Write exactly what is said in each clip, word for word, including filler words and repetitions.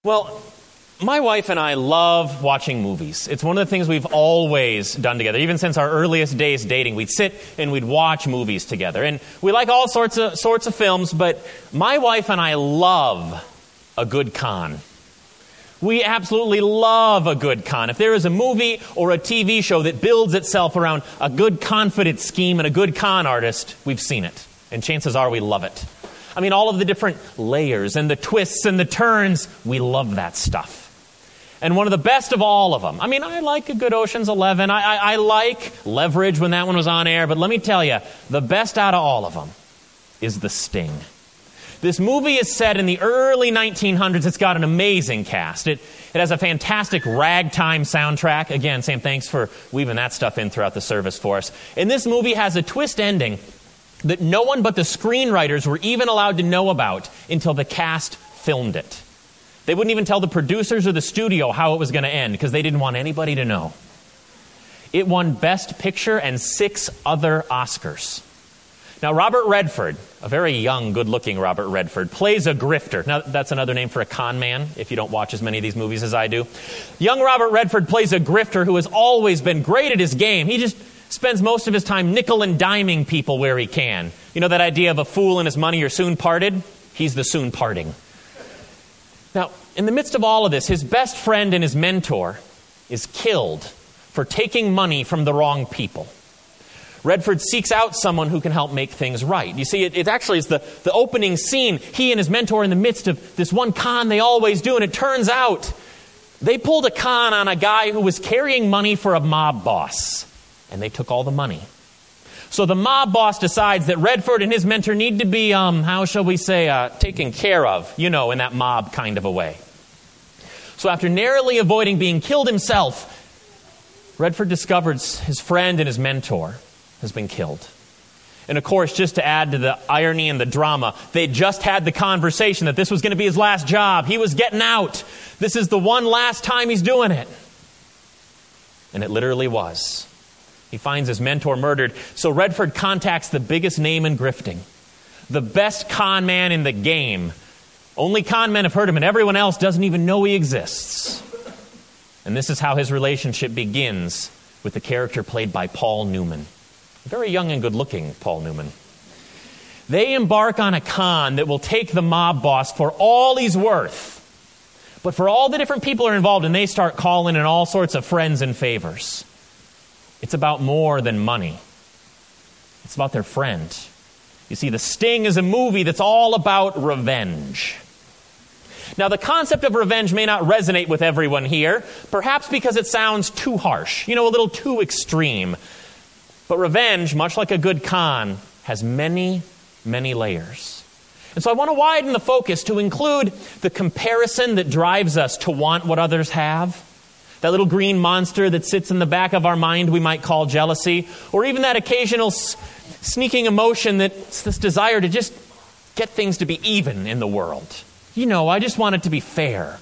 Well, my wife and I love watching movies. It's one of the things we've always done together. Even since our earliest days dating, we'd sit and we'd watch movies together. And we like all sorts of sorts of films, but my wife and I love a good con. We absolutely love a good con. If there is a movie or a T V show that builds itself around a good confidence scheme and a good con artist, we've seen it. And chances are we love it. I mean, all of the different layers and the twists and the turns, we love that stuff. And one of the best of all of them, I mean, I like a good Ocean's Eleven. I, I, I like Leverage when that one was on air. But let me tell you, the best out of all of them is The Sting. This movie is set in the early nineteen hundreds. It's got an amazing cast. It, it has a fantastic ragtime soundtrack. Again, Sam, thanks for weaving that stuff in throughout the service for us. And this movie has a twist ending that no one but the screenwriters were even allowed to know about until the cast filmed it. They wouldn't even tell the producers or the studio how it was going to end because they didn't want anybody to know. It won Best Picture and six other Oscars. Now, Robert Redford, a very young, good-looking Robert Redford, plays a grifter. Now, that's another name for a con man, if you don't watch as many of these movies as I do. Young Robert Redford plays a grifter who has always been great at his game. He just spends most of his time nickel and diming people where he can. You know that idea of a fool and his money are soon parted? He's the soon parting. Now, in the midst of all of this, his best friend and his mentor is killed for taking money from the wrong people. Redford seeks out someone who can help make things right. You see, it, it actually is the, the opening scene. He and his mentor in the midst of this one con they always do, and it turns out they pulled a con on a guy who was carrying money for a mob boss. And they took all the money. So the mob boss decides that Redford and his mentor need to be, um, how shall we say, uh, taken care of, you know, in that mob kind of a way. So after narrowly avoiding being killed himself, Redford discovers his friend and his mentor has been killed. And of course, just to add to the irony and the drama, they just had the conversation that this was going to be his last job. He was getting out. This is the one last time he's doing it. And it literally was. He finds his mentor murdered, so Redford contacts the biggest name in grifting, the best con man in the game. Only con men have heard of him, and everyone else doesn't even know he exists. And this is how his relationship begins with the character played by Paul Newman. Very young and good-looking Paul Newman. They embark on a con that will take the mob boss for all he's worth. But for all the different people who are involved, and they start calling in all sorts of friends and favors. It's about more than money. It's about their friend. You see, The Sting is a movie that's all about revenge. Now, the concept of revenge may not resonate with everyone here, perhaps because it sounds too harsh, you know, a little too extreme. But revenge, much like a good con, has many, many layers. And so I want to widen the focus to include the comparison that drives us to want what others have. That little green monster that sits in the back of our mind we might call jealousy, or even that occasional s- sneaking emotion that's this desire to just get things to be even in the world. You know, I just want it to be fair.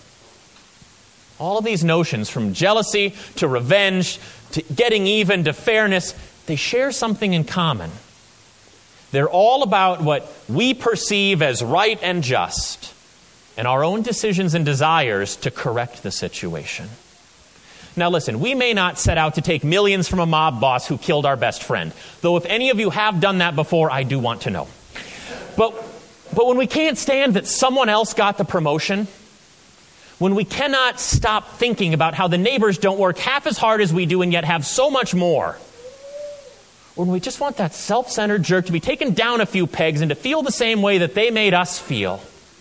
All of these notions, from jealousy to revenge to getting even to fairness, they share something in common. They're all about what we perceive as right and just, and our own decisions and desires to correct the situation. Now listen, we may not set out to take millions from a mob boss who killed our best friend. Though if any of you have done that before, I do want to know. But, but when we can't stand that someone else got the promotion, when we cannot stop thinking about how the neighbors don't work half as hard as we do and yet have so much more, when we just want that self-centered jerk to be taken down a few pegs and to feel the same way that they made us feel,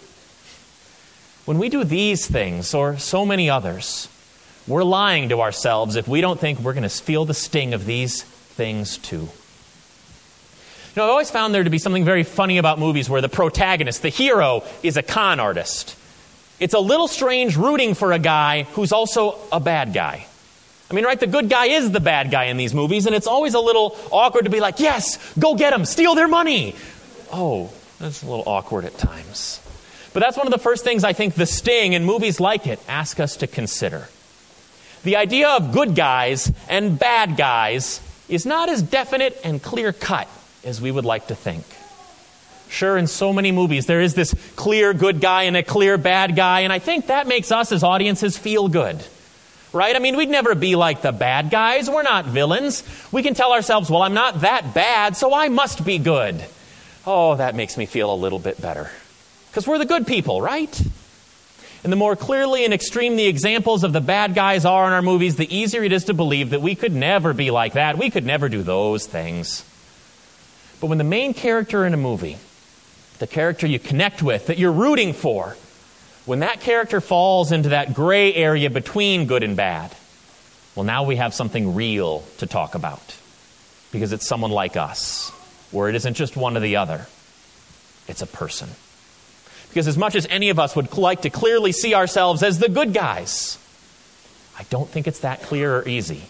when we do these things or so many others, we're lying to ourselves if we don't think we're going to feel the sting of these things too. You know, I've always found there to be something very funny about movies where the protagonist, the hero, is a con artist. It's a little strange rooting for a guy who's also a bad guy. I mean, right, the good guy is the bad guy in these movies, and it's always a little awkward to be like, yes, go get them, steal their money. Oh, that's a little awkward at times. But that's one of the first things I think The Sting and movies like it ask us to consider. The idea of good guys and bad guys is not as definite and clear-cut as we would like to think. Sure, in so many movies, there is this clear good guy and a clear bad guy, and I think that makes us as audiences feel good, right? I mean, we'd never be like the bad guys. We're not villains. We can tell ourselves, well, I'm not that bad, so I must be good. Oh, that makes me feel a little bit better. Because we're the good people, right? And the more clearly and extreme the examples of the bad guys are in our movies, the easier it is to believe that we could never be like that. We could never do those things. But when the main character in a movie, the character you connect with, that you're rooting for, when that character falls into that gray area between good and bad, well, now we have something real to talk about. Because it's someone like us, where it isn't just one or the other. It's a person. Because as much as any of us would like to clearly see ourselves as the good guys, I don't think it's that clear or easy.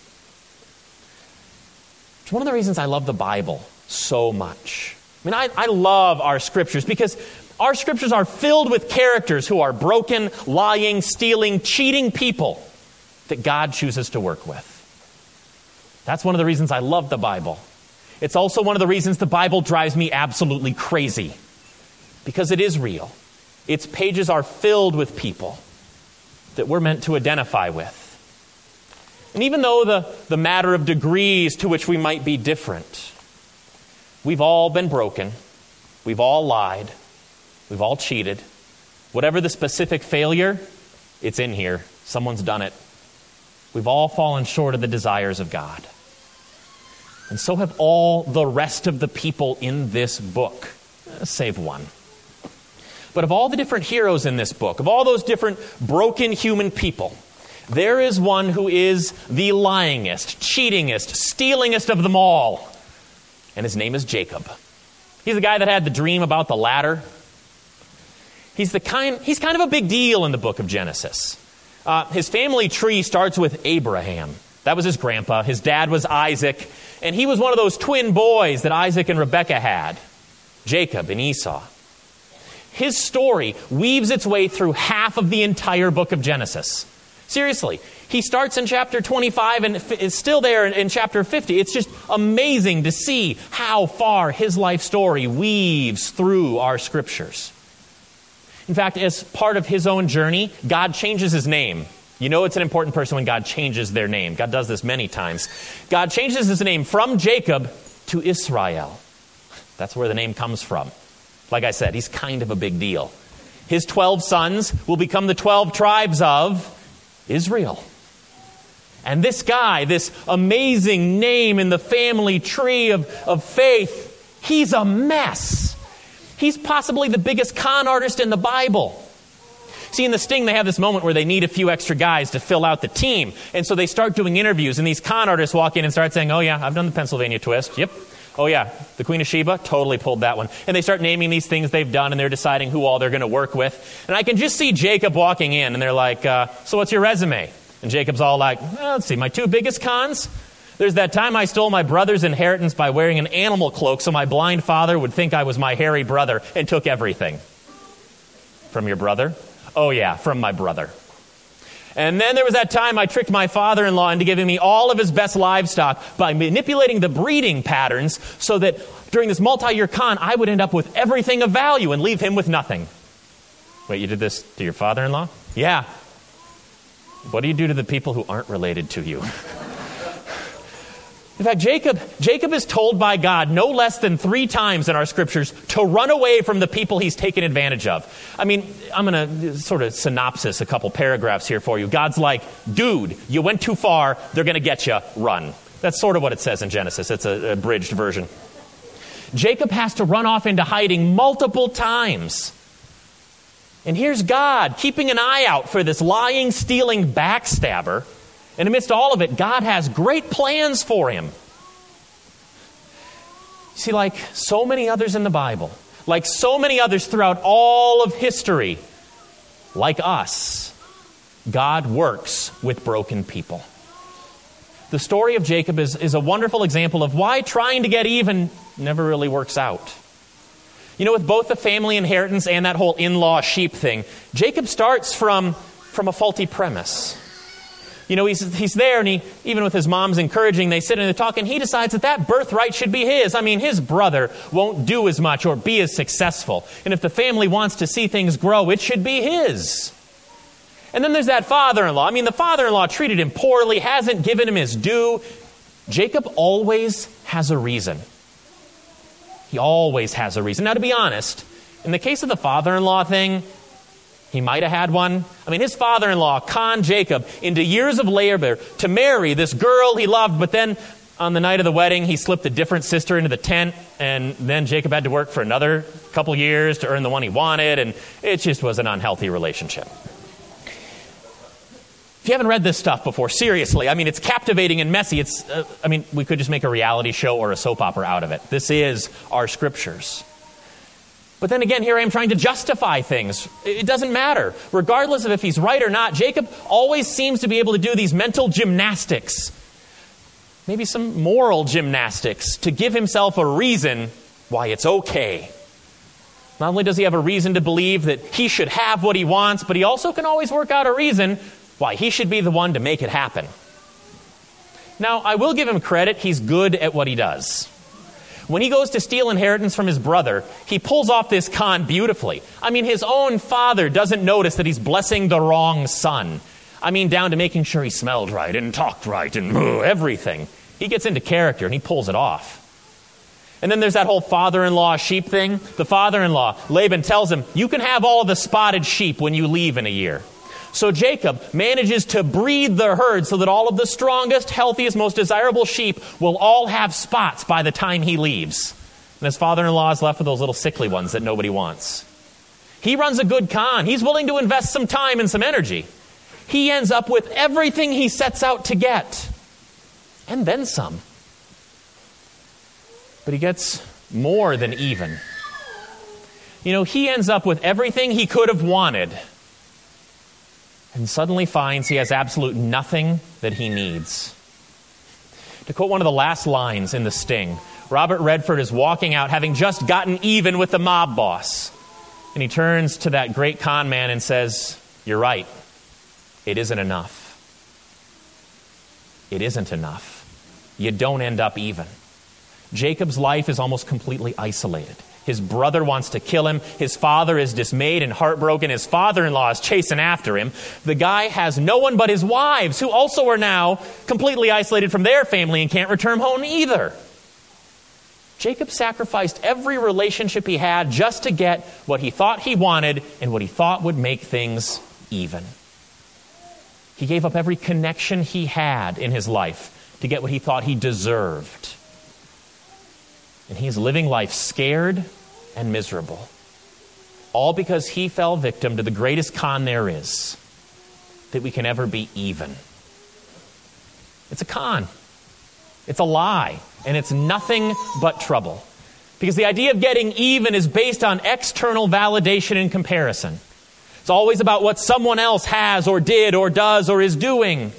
It's one of the reasons I love the Bible so much. I mean, I, I love our scriptures because our scriptures are filled with characters who are broken, lying, stealing, cheating people that God chooses to work with. That's one of the reasons I love the Bible. It's also one of the reasons the Bible drives me absolutely crazy. Because it is real. Its pages are filled with people that we're meant to identify with. And even though the, the matter of degrees to which we might be different, we've all been broken. We've all lied. We've all cheated. Whatever the specific failure, it's in here. Someone's done it. We've all fallen short of the desires of God. And so have all the rest of the people in this book, save one. But of all the different heroes in this book, of all those different broken human people, there is one who is the lyingest, cheatingest, stealingest of them all. And his name is Jacob. He's the guy that had the dream about the ladder. He's the kind. He's kind of a big deal in the book of Genesis. Uh, his family tree starts with Abraham. That was his grandpa. His dad was Isaac. And he was one of those twin boys that Isaac and Rebekah had, Jacob and Esau. His story weaves its way through half of the entire book of Genesis. Seriously, he starts in chapter twenty-five and is still there in, in chapter fifty. It's just amazing to see how far his life story weaves through our scriptures. In fact, as part of his own journey, God changes his name. You know it's an important person when God changes their name. God does this many times. God changes his name from Jacob to Israel. That's where the name comes from. Like I said, he's kind of a big deal. His twelve sons will become the twelve tribes of Israel. And this guy, this amazing name in the family tree of, of faith, he's a mess. He's possibly the biggest con artist in the Bible. See, in The Sting, they have this moment where they need a few extra guys to fill out the team. And so they start doing interviews, and these con artists walk in and start saying, oh yeah, I've done the Pennsylvania twist. Yep. Oh yeah, the Queen of Sheba, totally pulled that one. And they start naming these things they've done, and they're deciding who all they're going to work with. And I can just see Jacob walking in, and they're like, uh, so what's your resume? And Jacob's all like, well, let's see, my two biggest cons? There's that time I stole my brother's inheritance by wearing an animal cloak so my blind father would think I was my hairy brother and took everything. From your brother? Oh yeah, from my brother. And then there was that time I tricked my father-in-law into giving me all of his best livestock by manipulating the breeding patterns so that during this multi-year con, I would end up with everything of value and leave him with nothing. Wait, you did this to your father-in-law? Yeah. What do you do to the people who aren't related to you? In fact, Jacob, Jacob is told by God no less than three times in our scriptures to run away from the people he's taken advantage of. I mean, I'm going to sort of synopsis a couple paragraphs here for you. God's like, dude, you went too far. They're going to get you. Run. That's sort of what it says in Genesis. It's a abridged version. Jacob has to run off into hiding multiple times. And here's God keeping an eye out for this lying, stealing backstabber. And amidst all of it, God has great plans for him. See, like so many others in the Bible, like so many others throughout all of history, like us, God works with broken people. The story of Jacob is, is a wonderful example of why trying to get even never really works out. You know, with both the family inheritance and that whole in-law sheep thing, Jacob starts from, from a faulty premise. You know, he's, he's there, and he, even with his mom's encouraging, they sit and they talk, and he decides that that birthright should be his. I mean, his brother won't do as much or be as successful. And if the family wants to see things grow, it should be his. And then there's that father-in-law. I mean, the father-in-law treated him poorly, hasn't given him his due. Jacob always has a reason. He always has a reason. Now, to be honest, in the case of the father-in-law thing, he might have had one. I mean, his father-in-law conned Jacob into years of labor to marry this girl he loved, but then on the night of the wedding, he slipped a different sister into the tent, and then Jacob had to work for another couple years to earn the one he wanted, and it just was an unhealthy relationship. If you haven't read this stuff before, seriously, I mean, it's captivating and messy. It's, uh, I mean, we could just make a reality show or a soap opera out of it. This is our scriptures. But then again, here I am trying to justify things. It doesn't matter. Regardless of if he's right or not, Jacob always seems to be able to do these mental gymnastics, maybe some moral gymnastics, to give himself a reason why it's okay. Not only does he have a reason to believe that he should have what he wants, but he also can always work out a reason why he should be the one to make it happen. Now, I will give him credit. He's good at what he does. When he goes to steal inheritance from his brother, he pulls off this con beautifully. I mean, his own father doesn't notice that he's blessing the wrong son. I mean, down to making sure he smelled right and talked right and uh, everything. He gets into character and he pulls it off. And then there's that whole father-in-law sheep thing. The father-in-law, Laban, tells him, you can have all of the spotted sheep when you leave in a year. So Jacob manages to breed the herd so that all of the strongest, healthiest, most desirable sheep will all have spots by the time he leaves. And his father-in-law is left with those little sickly ones that nobody wants. He runs a good con. He's willing to invest some time and some energy. He ends up with everything he sets out to get. And then some. But he gets more than even. You know, he ends up with everything he could have wanted, and suddenly finds he has absolute nothing that he needs. To quote one of the last lines in The Sting, Robert Redford is walking out having just gotten even with the mob boss. And he turns to that great con man and says, you're right. It isn't enough. It isn't enough. You don't end up even. Jacob's life is almost completely isolated. His brother wants to kill him. His father is dismayed and heartbroken. His father-in-law is chasing after him. The guy has no one but his wives, who also are now completely isolated from their family and can't return home either. Jacob sacrificed every relationship he had just to get what he thought he wanted and what he thought would make things even. He gave up every connection he had in his life to get what he thought he deserved. And he's living life scared and miserable. All because he fell victim to the greatest con there is, that we can ever be even. It's a con. It's a lie. And it's nothing but trouble. Because the idea of getting even is based on external validation and comparison. It's always about what someone else has or did or does or is doing.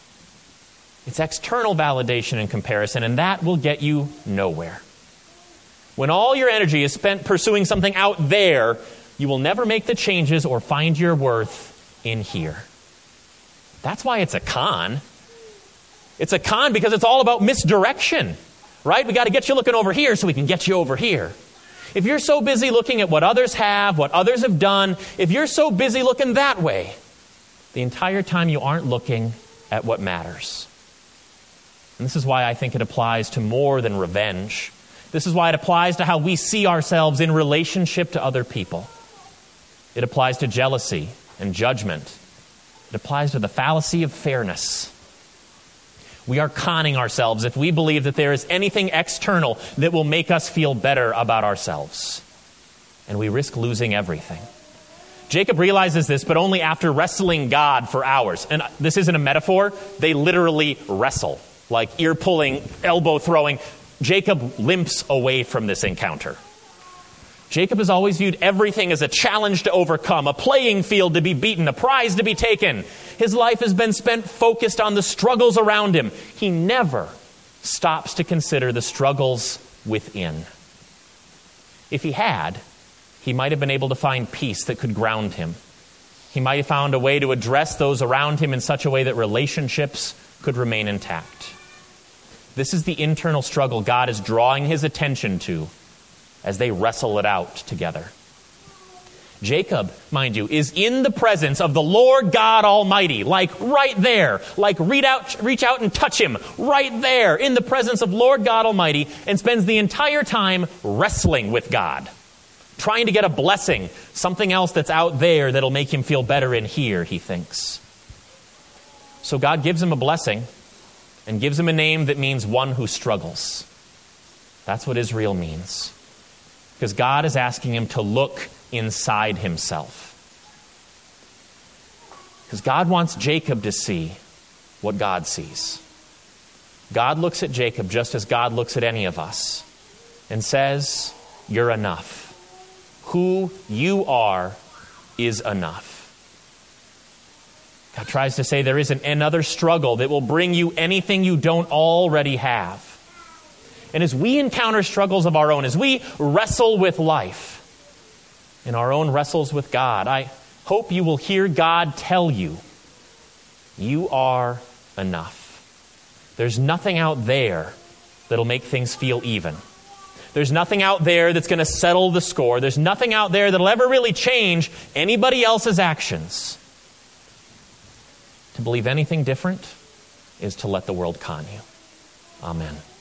It's external validation and comparison, and that will get you nowhere. When all your energy is spent pursuing something out there, you will never make the changes or find your worth in here. That's why it's a con. It's a con because it's all about misdirection, right? We got to get you looking over here so we can get you over here. If you're so busy looking at what others have, what others have done, if you're so busy looking that way, the entire time you aren't looking at what matters. And this is why I think it applies to more than revenge. This is why it applies to how we see ourselves in relationship to other people. It applies to jealousy and judgment. It applies to the fallacy of fairness. We are conning ourselves if we believe that there is anything external that will make us feel better about ourselves. And we risk losing everything. Jacob realizes this, but only after wrestling God for hours. And this isn't a metaphor. They literally wrestle, like ear-pulling, elbow-throwing. Jacob limps away from this encounter. Jacob has always viewed everything as a challenge to overcome, a playing field to be beaten, a prize to be taken. His life has been spent focused on the struggles around him. He never stops to consider the struggles within. If he had, he might have been able to find peace that could ground him. He might have found a way to address those around him in such a way that relationships could remain intact. This is the internal struggle God is drawing his attention to as they wrestle it out together. Jacob, mind you, is in the presence of the Lord God Almighty, like right there, like reach out, reach out and touch him, right there, in the presence of Lord God Almighty, and spends the entire time wrestling with God, trying to get a blessing, something else that's out there that'll make him feel better in here, he thinks. So God gives him a blessing and gives him a name that means one who struggles. That's what Israel means. Because God is asking him to look inside himself. Because God wants Jacob to see what God sees. God looks at Jacob just as God looks at any of us and says, "You're enough. Who you are is enough." God tries to say there isn't another struggle that will bring you anything you don't already have. And as we encounter struggles of our own, as we wrestle with life, in our own wrestles with God, I hope you will hear God tell you, you are enough. There's nothing out there that'll make things feel even. There's nothing out there that's going to settle the score. There's nothing out there that'll ever really change anybody else's actions. To believe anything different is to let the world con you. Amen.